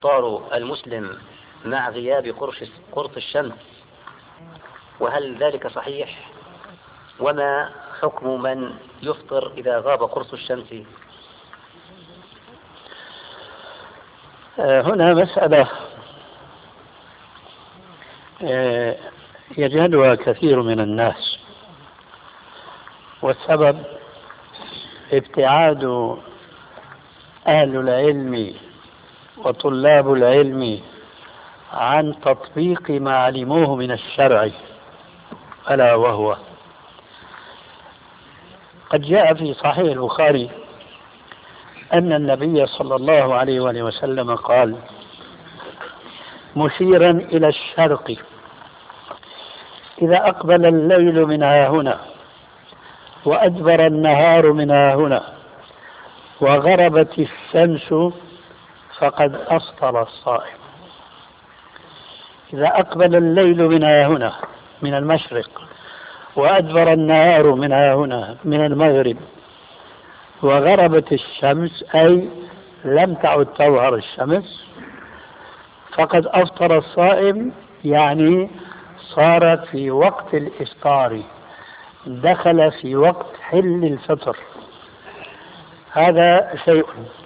إفطار المسلم مع غياب قرص الشمس، وهل ذلك صحيح؟ وما حكم من يفطر إذا غاب قرص الشمس؟ هنا مسألة يجهلها كثير من الناس، والسبب ابتعاد أهل العلم وطلاب العلم عن تطبيق ما علموه من الشرع، ألا وهو قد جاء في صحيح البخاري أن النبي صلى الله عليه وآله وسلم قال مشيرا إلى الشرق: إذا أقبل الليل من هنا وأدبر النهار من هنا وغربت الشمس فقد أفطر الصائم. إذا أقبل الليل من هنا من المشرق وأدبر النهار من هنا من المغرب وغربت الشمس، أي لم تعد تظهر الشمس، فقد أفطر الصائم، يعني صار في وقت الإفطار، دخل في وقت حل الفطر. هذا شيء.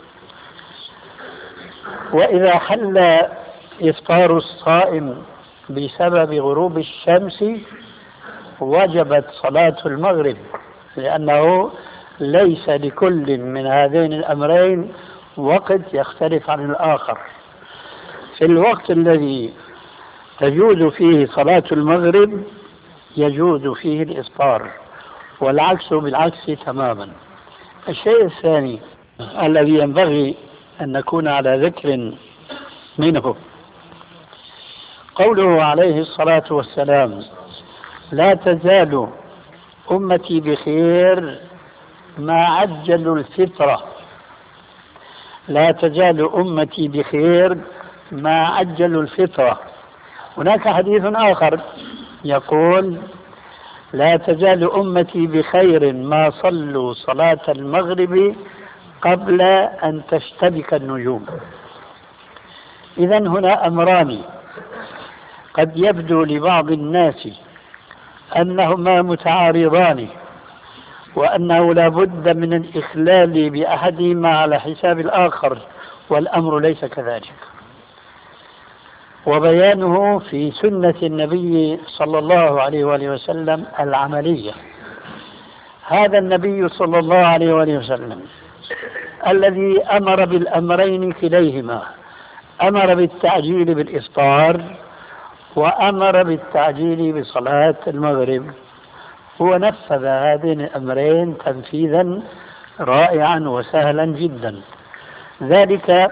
وإذا حل إفطار الصائم بسبب غروب الشمس وجبت صلاة المغرب، لأنه ليس لكل من هذين الأمرين وقت يختلف عن الآخر. في الوقت الذي تجوز فيه صلاة المغرب يجوز فيه الإفطار، والعكس بالعكس تماما. الشيء الثاني الذي ينبغي أن نكون على ذكر منه قوله عليه الصلاة والسلام: لا تزال أمتي بخير ما عجلوا الفطرة. لا تزال أمتي بخير ما عجلوا الفطرة. هناك حديث آخر يقول: لا تزال أمتي بخير ما صلوا صلاة المغرب قبل أن تشتبك النجوم. إذن هنا أمران قد يبدو لبعض الناس أنهما متعارضان، وأنه لا بد من الإخلال بأحدهما على حساب الآخر، والأمر ليس كذلك، وبيانه في سنة النبي صلى الله عليه وآله وسلم العملية. هذا النبي صلى الله عليه وآله وسلم الذي أمر بالأمرين كليهما، أمر بالتعجيل بالإفطار وأمر بالتعجيل بصلاة المغرب، هو نفذ هذين الأمرين تنفيذا رائعا وسهلا جدا. ذلك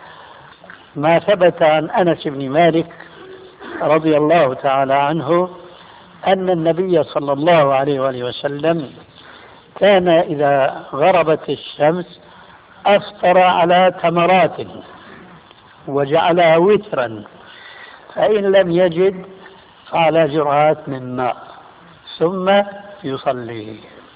ما ثبت عن أنس بن مالك رضي الله تعالى عنه أن النبي صلى الله عليه وآله وسلم كان إذا غربت الشمس أفطر على تمرات وجعلها وترا، فإن لم يجد فعلى جرعات من ماء ثم يصلي.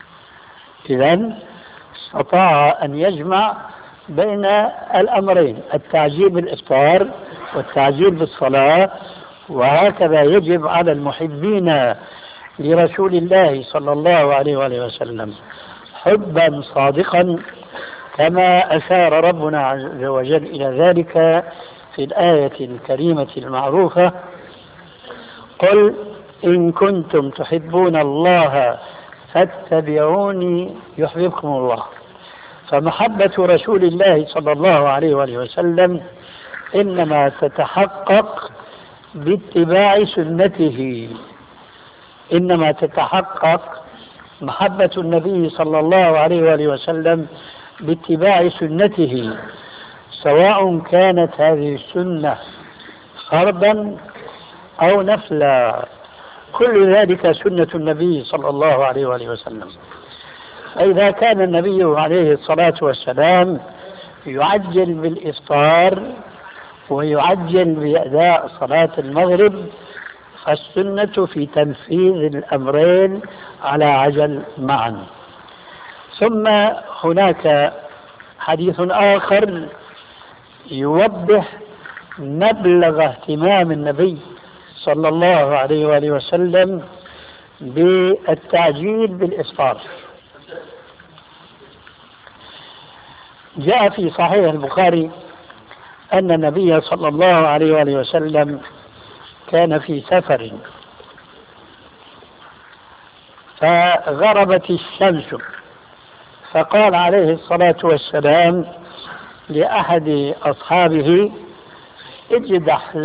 إذن استطاع أن يجمع بين الأمرين: التعجيل بالإفطار والتعجيل بالصلاة. وهكذا يجب على المحبين لرسول الله صلى الله عليه وآله وسلم حبا صادقا، كما أشار ربنا عز وجل إلى ذلك في الآية الكريمة المعروفة: قل إن كنتم تحبون الله فاتبعوني يحببكم الله. فمحبة رسول الله صلى الله عليه وآله وسلم إنما تتحقق باتباع سنته، إنما تتحقق محبة النبي صلى الله عليه وآله وسلم باتباع سنته، سواء كانت هذه السنة فرضا أو نفلا، كل ذلك سنة النبي صلى الله عليه وآله وسلم. فإذا كان النبي عليه الصلاة والسلام يعجل بالإفطار ويعجل بأداء صلاة المغرب، فالسنة في تنفيذ الأمرين على عجل معا. ثم هناك حديث آخر يوضح مبلغ اهتمام النبي صلى الله عليه وآله وسلم بالتعجيل بالإفطار. جاء في صحيح البخاري أن النبي صلى الله عليه وآله وسلم كان في سفر فغربت الشمس، فقال عليه الصلاة والسلام لأحد أصحابه: اجدح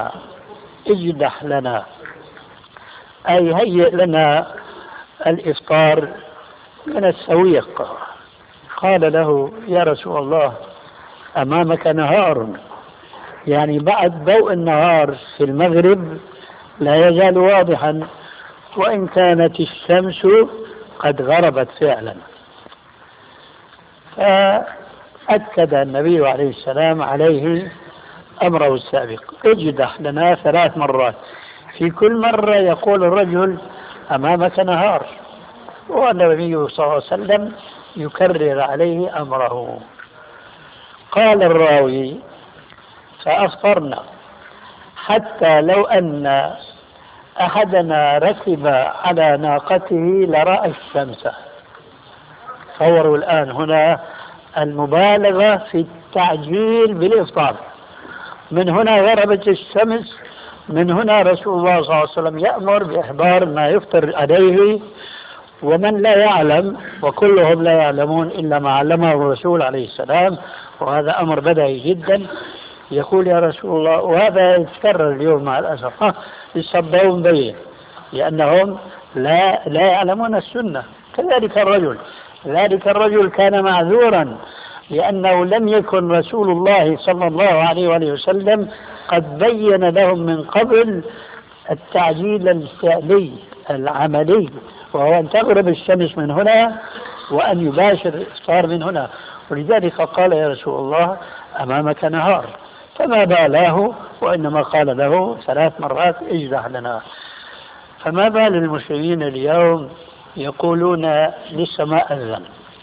لنا، أي هيئ لنا الإفطار من السويق. قال له: يا رسول الله، أمامك نهار، يعني بعد ضوء النهار في المغرب لا يزال واضحا، وإن كانت الشمس قد غربت فعلا. فأكد النبي عليه السلام عليه أمره السابق: اجدح لنا 3 مرات، في كل مرة يقول الرجل: أمامك نهار، والنبي صلى الله عليه وسلم يكرر عليه أمره. قال الراوي: فأفطرنا حتى لو أن أحدنا ركب على ناقته لرأى الشمس. تصوروا الآن هنا المبالغة في التعجيل بالإفطار. من هنا غربت الشمس، من هنا رسول الله صلى الله عليه وسلم يأمر بإحضار ما يفطر عليه، ومن لا يعلم، وكلهم لا يعلمون إلا ما علمه الرسول عليه السلام، وهذا أمر بديهي جدا، يقول: يا رسول الله، وهذا يتكرر اليوم مع الأسف، يصدقون به لأنهم لا يعلمون السنة. كذلك الرجل كان معذورا لأنه لم يكن رسول الله صلى الله عليه وآله وسلم قد بين لهم من قبل التعجيل الفعلي العملي، وهو أن تغرب الشمس من هنا وأن يباشر الإفطار من هنا. ولذلك قال: يا رسول الله، أمامك نهار، فما بالاه، وإنما قال له 3 مرات: اجدح لنا. فما بال المسلمين اليوم يقولون: لسه ما أذن،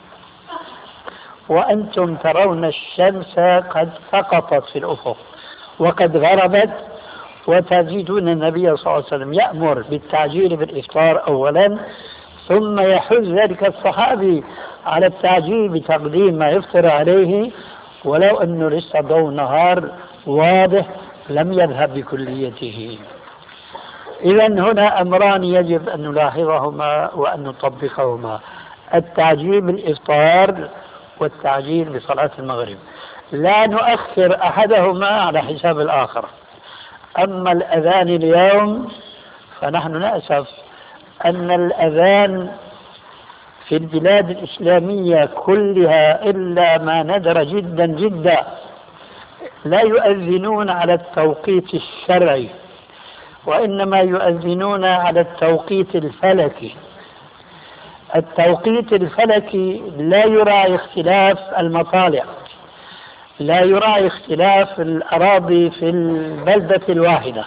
وأنتم ترون الشمس قد سقطت في الأفق وقد غربت، وتجدون النبي صلى الله عليه وسلم يأمر بالتعجيل بالإفطار أولا، ثم يحث ذلك الصحابي على التعجيل بتقديم ما يفطر عليه، ولو أنه لسه ضوء نهار واضح لم يذهب بكليته. إذا هنا أمران يجب أن نلاحظهما وأن نطبقهما: التعجيل بالإفطار والتعجيل بصلاة المغرب، لا نؤخر أحدهما على حساب الآخر. أما الأذان اليوم فنحن نأسف أن الأذان في البلاد الإسلامية كلها إلا ما ندر جدا جدا لا يؤذنون على التوقيت الشرعي، وإنما يؤذنون على التوقيت الفلكي. التوقيت الفلكي لا يراعي اختلاف المطالع، لا يراعي اختلاف الأراضي في البلدة الواحدة.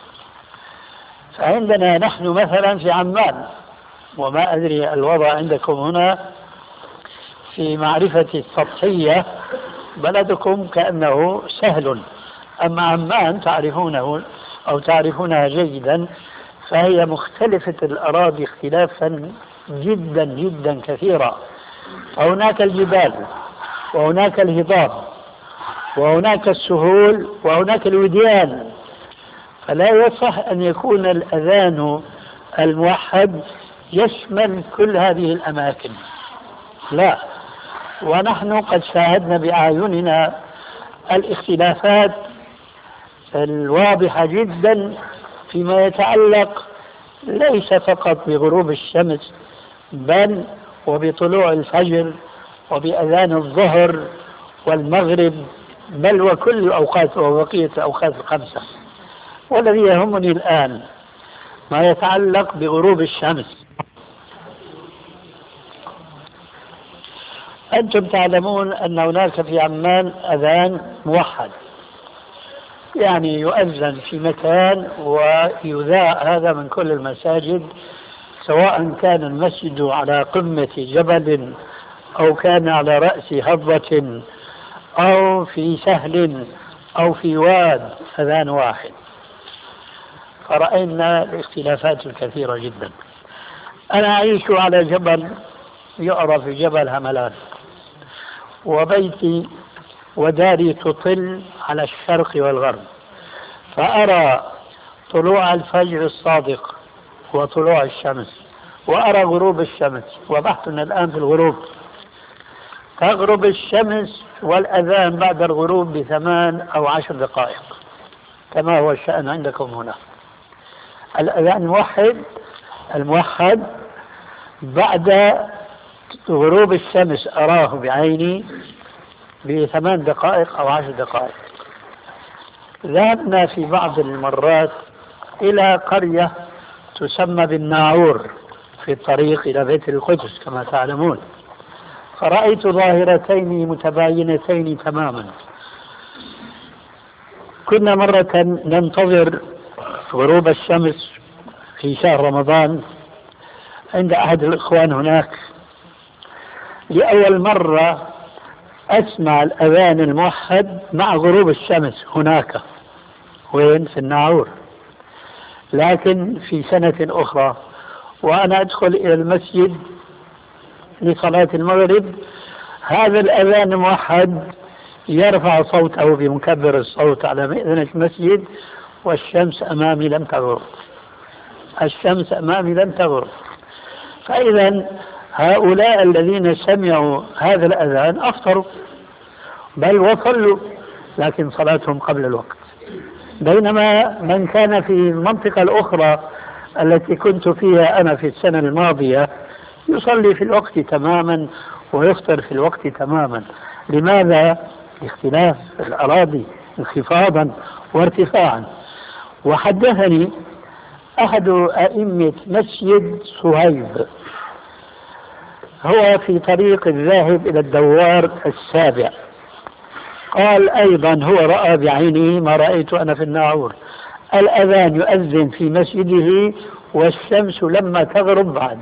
فعندنا نحن مثلا في عمان، وما أدري الوضع عندكم هنا في معرفة السطحية، بلدكم كأنه سهل، أما عمان تعرفونه أو تعرفونها جيدا، فهي مختلفة الأراضي اختلافا جدا جدا كثيرا. فهناك الجبال، وهناك الهضاب، وهناك السهول، وهناك الوديان، فلا يصح أن يكون الأذان الموحد يشمل كل هذه الأماكن، لا. ونحن قد شاهدنا بأعيننا الاختلافات الواضحة جدا فيما يتعلق ليس فقط بغروب الشمس، بل وبطلوع الفجر، وبأذان الظهر والمغرب، بل وكل الأوقات وبقية الأوقات الخمسة. والذي يهمني الآن ما يتعلق بغروب الشمس. أنتم تعلمون أن هناك في عمان أذان موحد، يعني يؤذن في مكان ويذاع هذا من كل المساجد، سواء كان المسجد على قمة جبل أو كان على رأس هضبة أو في سهل أو في واد أذان واحد، فرأينا الاختلافات الكثيرة جدا. أنا أعيش على جبل يعرف جبل هملان، وبيتي وداري تطل على الشرق والغرب، فأرى طلوع الفجر الصادق وطلوع الشمس، وأرى غروب الشمس، وبحثنا الآن في الغروب. تغرب الشمس والأذان بعد الغروب ب8 أو 10 دقائق، كما هو الشأن عندكم هنا. الأذان الموحد بعد غروب الشمس أراه بعيني ب8 دقائق أو 10 دقائق. ذهبنا في بعض المرات إلى قرية تسمى بالناعور في الطريق إلى بيت القدس كما تعلمون، فرأيت ظاهرتين متباينتين تماما. كنا مرة ننتظر غروب الشمس في شهر رمضان عند أحد الإخوان هناك، لأول مرة أسمع الأذان الموحد مع غروب الشمس هناك، وين؟ في الناعور. لكن في سنة أخرى وأنا أدخل إلى المسجد لصلاة المغرب، هذا الأذان الموحد يرفع صوته بمكبر الصوت على مئذنة المسجد، والشمس أمامي لم تغرب، الشمس أمامي لم تغرب. فإذا هؤلاء الذين سمعوا هذا الأذان أفطروا بل وصلوا، لكن صلاتهم قبل الوقت. بينما من كان في المنطقة الأخرى التي كنت فيها أنا في السنة الماضية يصلي في الوقت تماما ويفطر في الوقت تماما. لماذا؟ اختلاف الأراضي انخفاضا وارتفاعا. وحدثني أحد أئمة مسجد صهيب، هو في طريق الذاهب إلى الدوار السابع، قال أيضا هو رأى بعينه ما رأيت أنا في الناعور، الأذان يؤذن في مسجده والشمس لما تغرب بعد.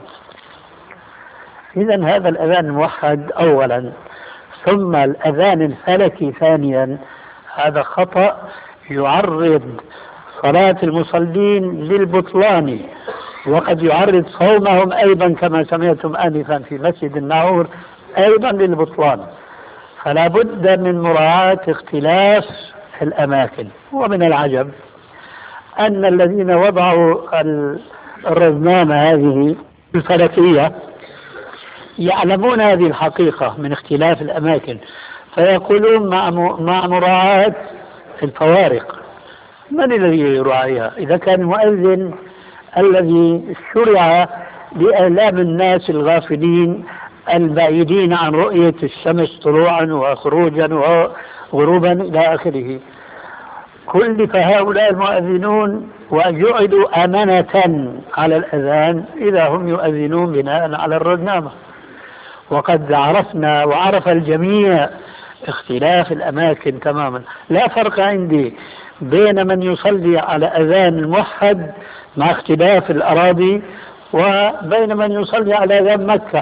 إذن هذا الأذان الموحد أولا، ثم الأذان الفلكي ثانيا، هذا خطأ يعرض صلاة المصلين للبطلان، وقد يعرض صومهم أيضا كما سمعتم آنفا في مسجد الناعور أيضا للبطلان. فلا بد من مراعاة اختلاف الأماكن. ومن العجب أن الذين وضعوا الرزنامة هذه الفلكية يعلمون هذه الحقيقة من اختلاف الأماكن، فيقولون مع مراعاة الفوارق. من الذي يراعيها؟ إذا كان المؤذن الذي شرع لإعلام الناس الغافلين البعيدين عن رؤية الشمس طلوعا وخروجا وغروبا إلى آخره، كلف هؤلاء المؤذنون وجعلوا أمانة على الأذان إذا هم يؤذنون بناء على الرزنامة. وقد عرفنا وعرف الجميع اختلاف الأماكن تماما. لا فرق عندي بين من يصلي على أذان الموحد مع اختلاف الأراضي وبين من يصلي على أذان مكة.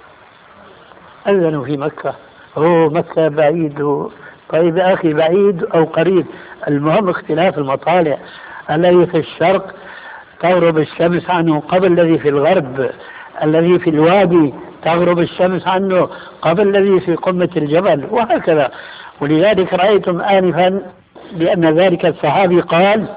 أذنوا في مكة، مكة بعيد، طيب يا أخي بعيد أو قريب، المهم اختلاف المطالع. الذي في الشرق تغرب الشمس عنه قبل الذي في الغرب، الذي في الوادي تغرب الشمس عنه قبل الذي في قمة الجبل، وهكذا. ولذلك رأيتم آنفا بأن ذلك الصحابي قال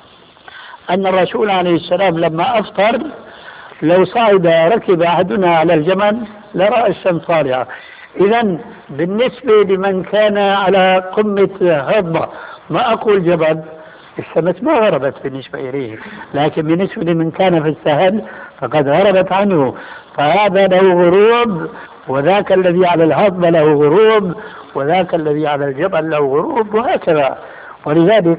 أن الرسول عليه السلام لما أفطر لو صعد ركب أحدنا على الجمل لرأى الشمس طالعة. إذن بالنسبة لمن كان على قمة هضبة، ما أقول جبل، الشمس ما غربت بالنسبة إليه، لكن بالنسبة لمن كان في السهل فقد غربت عنه، فهذا له غروب، وذاك الذي على الهضبة له غروب، وذاك الذي على الجبل له غروب، وهكذا. ولذلك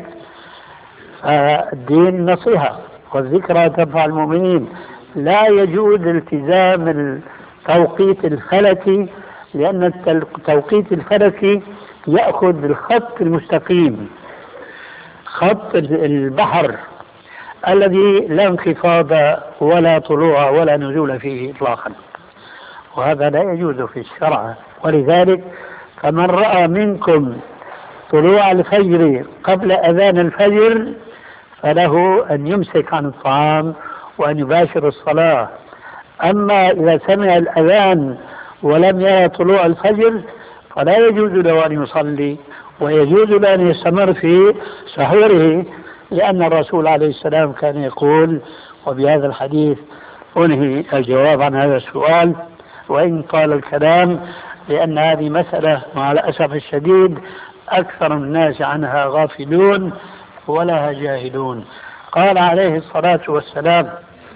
الدين نصيحة والذكرى تنفع المؤمنين. لا يجوز التزام التوقيت الفلكي، لأن التوقيت الفلكي يأخذ بالخط المستقيم، خط البحر الذي لا انخفاض ولا طلوع ولا نزول فيه إطلاقا، وهذا لا يجوز في الشرع. ولذلك فمن رأى منكم طلوع الفجر قبل أذان الفجر فله أن يمسك عن الطعام وأن يباشر الصلاة. أما إذا سمع الأذان ولم يرى طلوع الفجر فلا يجوز له أن يصلي، ويجوز له أن يستمر في سحوره، لأن الرسول عليه السلام كان يقول، وبهذا الحديث أنهي الجواب عن هذا السؤال وإن طال الكلام، لأن هذه مسألة مع الأسف الشديد أكثر الناس عنها غافلون ولها جاهلون. قال عليه الصلاة والسلام: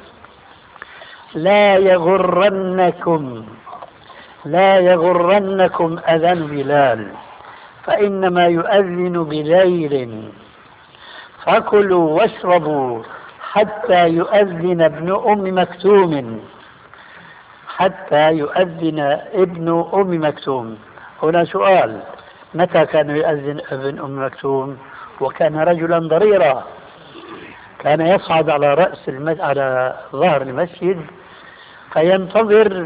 لا يغرنكم أذان بلال فإنما يؤذن بليل، فكلوا واشربوا حتى يؤذن ابن أم مكتوم. هنا سؤال: متى كان يؤذن ابن أم مكتوم؟ وكان رجلا ضريرا، كان يصعد على على ظهر المسجد فينتظر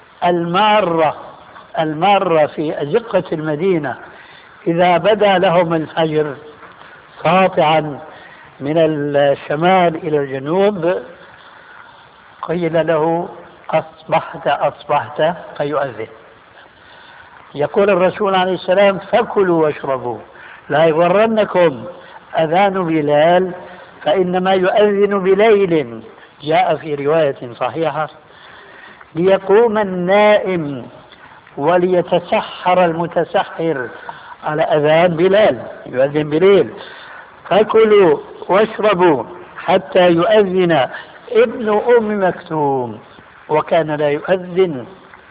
المارة في أزقة المدينة، إذا بدا لهم الفجر ساطعا من الشمال إلى الجنوب قيل له: أصبحت فيؤذن. يقول الرسول عليه السلام: فكلوا واشربوا، لا يغرنكم أذان بلال فإنما يؤذن بليل. جاء في رواية صحيحة: ليقوم النائم وليتسحر المتسحر على أذان بلال، يؤذن بليل. فكلوا واشربوا حتى يؤذن ابن أم مكتوم، وكان لا يؤذن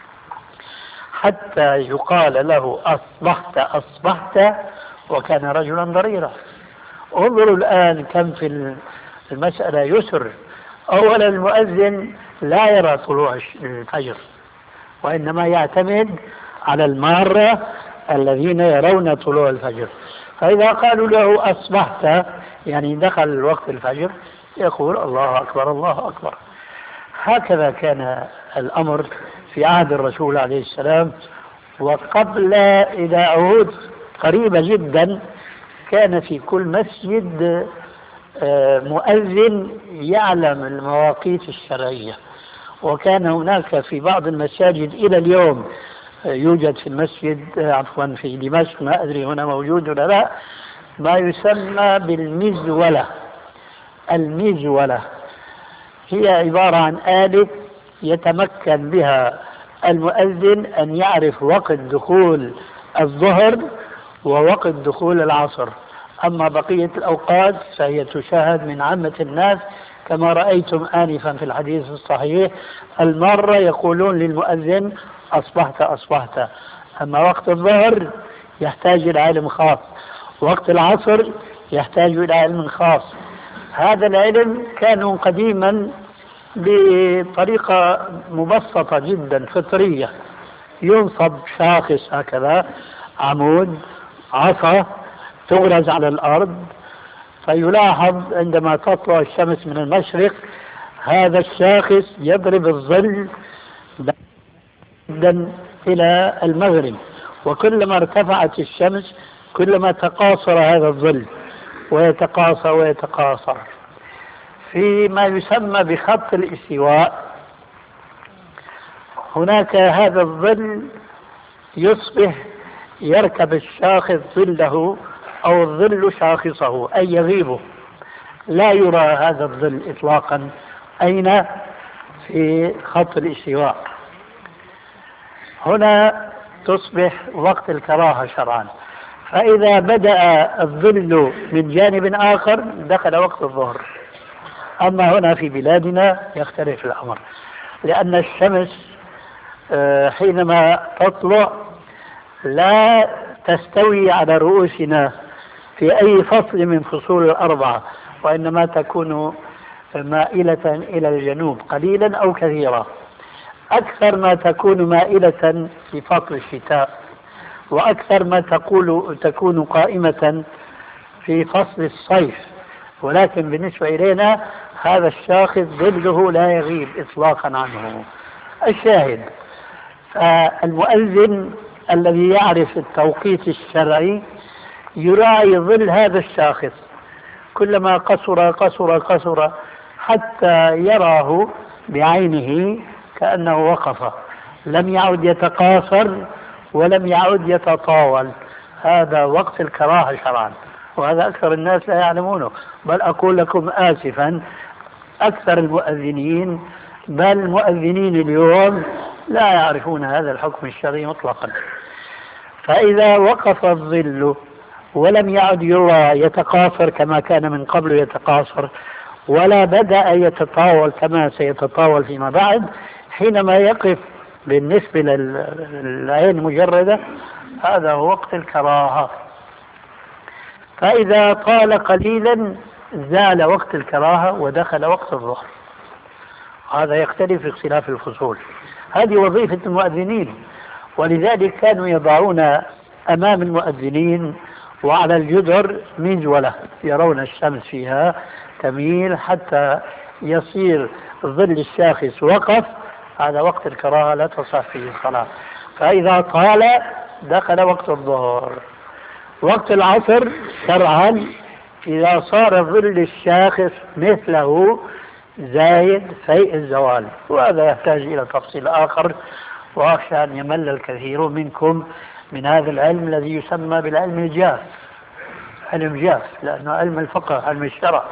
حتى يقال له: أصبحت، وكان رجلا ضريرا. انظروا الآن كم في المسألة يسر. أولا المؤذن لا يرى طلوع الفجر، وإنما يعتمد على المارة الذين يرون طلوع الفجر، فإذا قالوا له أصبحت يعني دخل وقت الفجر يقول: الله أكبر الله أكبر. هكذا كان الأمر في عهد الرسول عليه السلام. وقبل، إذا أعود قريبة جدا، كان في كل مسجد مؤذن يعلم المواقيت الشرعية. وكان هناك في بعض المساجد إلى اليوم، يوجد في المسجد في دمشق، ما أدري هنا موجود ولا لا، ما يسمى بالمزولة. المزولة هي عبارة عن آلة يتمكن بها المؤذن أن يعرف وقت دخول الظهر ووقت دخول العصر. أما بقية الأوقات فهي تشاهد من عامة الناس، كما رأيتم آنفا في الحديث الصحيح، المرة يقولون للمؤذن: أصبحت. أما وقت الظهر يحتاج إلى علم خاص، وقت العصر يحتاج إلى علم خاص. هذا العلم كانوا قديما بطريقة مبسطة جدا فطرية، ينصب شاخص هكذا، عمود، عصا تغرز على الأرض، فيلاحظ عندما تطلع الشمس من المشرق هذا الشاخص يضرب الظل جدا إلى المغرب، وكلما ارتفعت الشمس كلما تقاصر هذا الظل ويتقاصر في ما يسمى بخط الاستواء. هناك هذا الظل يصبح يركب الشاخص ظله أو الظل شاخصه، أي يغيبه، لا يرى هذا الظل إطلاقا أين في خط الاستواء. هنا تصبح وقت الكراهة شرعا، فإذا بدأ الظل من جانب آخر دخل وقت الظهر. أما هنا في بلادنا يختلف الأمر، لأن الشمس حينما تطلع لا تستوي على رؤوسنا في أي فصل من فصول الأربعة، وإنما تكون مائلة إلى الجنوب قليلا أو كثيرا، أكثر ما تكون مائلة في فصل الشتاء، وأكثر ما تكون قائمة في فصل الصيف. ولكن بالنسبة إلينا هذا الشاخص ظله لا يغيب إطلاقا عنه. الشاهد، المؤذن الذي يعرف التوقيت الشرعي يراعي ظل هذا الشاخص، كلما قصر قصر قصر حتى يراه بعينه كأنه وقف، لم يعد يتقاصر ولم يعد يتطاول. هذا وقت الكراهة شرعا، وهذا أكثر الناس لا يعلمونه. بل أقول لكم آسفا، أكثر المؤذنين بل المؤذنين اليوم لا يعرفون هذا الحكم الشرعي مطلقا. فإذا وقف الظل ولم يعد يرى يتقاصر كما كان من قبل يتقاصر، ولا بدأ يتطاول كما سيتطاول فيما بعد، حينما يقف بالنسبة للعين المجردة هذا هو وقت الكراهة. فإذا طال قليلا زال وقت الكراهة ودخل وقت الظهر. هذا يختلف في اختلاف الفصول. هذه وظيفة المؤذنين، ولذلك كانوا يضعون أمام المؤذنين وعلى الجدر مجولة يرون الشمس فيها تميل حتى يصير ظل الشاخص وقف. هذا وقت الكراهة لا تصح فيه الصلاة. فإذا طال دخل وقت الظهر. وقت العصر شرعا إذا صار ظل الشاخص مثله زايد فيء الزوال، وهذا يحتاج إلى تفصيل آخر، وأخشى أن يمل الكثير منكم من هذا العلم الذي يسمى بالعلم الجاف، علم جاف، لأنه علم الفقه، علم الشرع.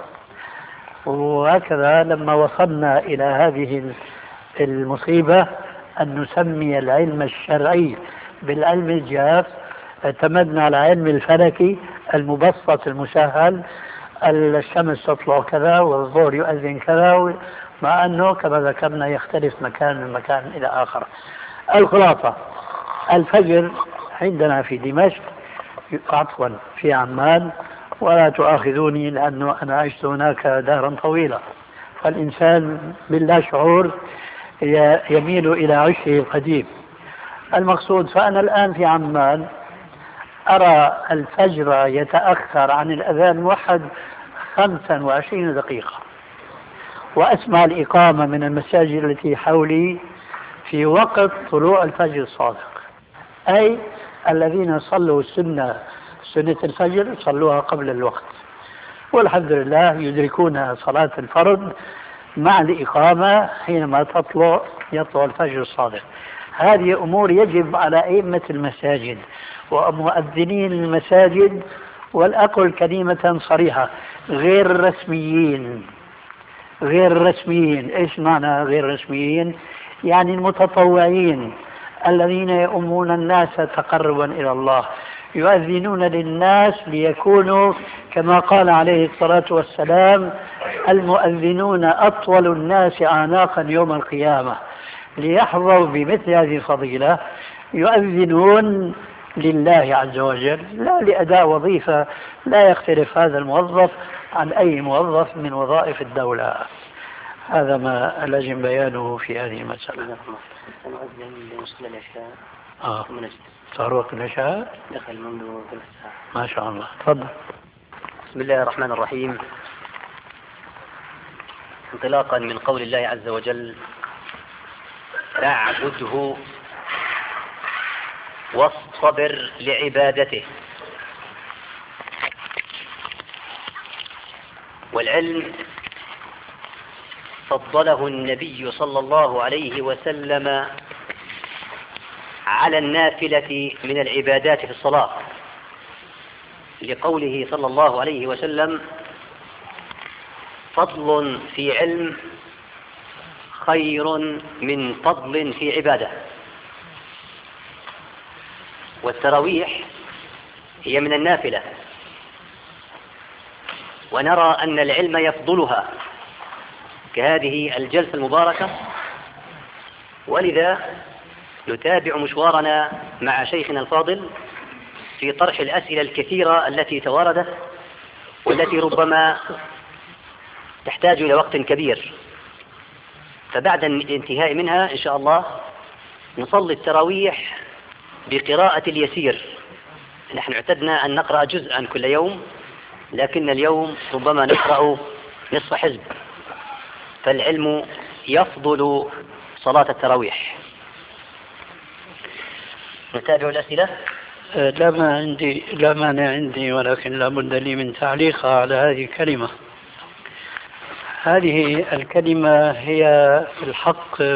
وهكذا لما وصلنا إلى هذه المصيبة أن نسمي العلم الشرعي بالعلم الجاف، اعتمدنا على علم الفلكي المبسط المسهل، الشمس تطلع كذا والظهر يؤذن كذا، مع أنه كما ذكرنا يختلف مكان من مكان إلى آخر. الخلاصة الفجر عندنا في دمشق، عفوا في عمان، ولا تؤاخذوني لأنه أنا عشت هناك دهرا طويلة، فالإنسان باللا شعور يميل إلى عشه القديم. المقصود فأنا الآن في عمان أرى الفجر يتأخر عن الأذان الموحد 25 دقيقة، وأسمع الإقامة من المساجد التي حولي في وقت طلوع الفجر الصادق، أي الذين صلوا سنة الفجر صلوها قبل الوقت، والحمد لله يدركون صلاة الفرض مع الإقامة حينما يطلع الفجر الصادق. هذه أمور يجب على أئمة المساجد ومؤذنين المساجد، والأقل كلمة صريحة، غير الرسميين. غير الرسميين، إيش معنى غير الرسميين؟ يعني المتطوعين الذين يؤمون الناس تقربا إلى الله، يؤذنون للناس ليكونوا كما قال عليه الصلاة والسلام: المؤذنون أطول الناس أعناقا يوم القيامة، ليحظوا بمثل هذه الفضيلة. يؤذنون لله عز وجل لا لأداء وظيفة، لا يختلف هذا الموظف عن أي موظف من وظائف الدولة. هذا ما لازم بيانه في هذه المسألة. سنؤذن لنصلي العشاء ثم نجلس. صار وقت العشاء؟ دخل منذ ثلث ساعة. ما شاء الله، تفضل. بسم الله الرحمن الرحيم. انطلاقا من قول الله عز وجل: فاعبده واصطبر لعبادته. والعلم فضله النبي صلى الله عليه وسلم على النافلة من العبادات في الصلاة، لقوله صلى الله عليه وسلم: فضل في علم خير من فضل في عبادة. والتراويح هي من النافلة، ونرى أن العلم يفضلها كهذه الجلسة المباركة، ولذا نتابع مشوارنا مع شيخنا الفاضل في طرح الأسئلة الكثيرة التي تواردت والتي ربما تحتاج إلى وقت كبير. فبعد الانتهاء منها إن شاء الله نصلي التراويح بقراءة اليسير. نحن اعتدنا أن نقرأ جزءا كل يوم، لكن اليوم ربما نقرأ نصف حزب، فالعلم يفضل صلاة التراويح. نتابع الأسئلة. لا مانع عندي، ولكن لا بد لي من تعليقها على هذه الكلمة. هذه الكلمة هي في الحق